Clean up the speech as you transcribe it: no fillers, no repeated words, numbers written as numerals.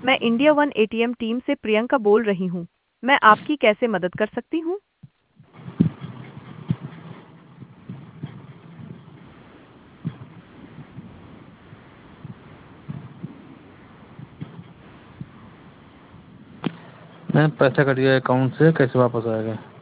मैं India one ATM team से प्रियंका बोल रही हूँ। मैं आपकी कैसे मदद कर सकती हूँ? मैम पैसा कट गया अकाउंट से, कैसे वापस आएगा?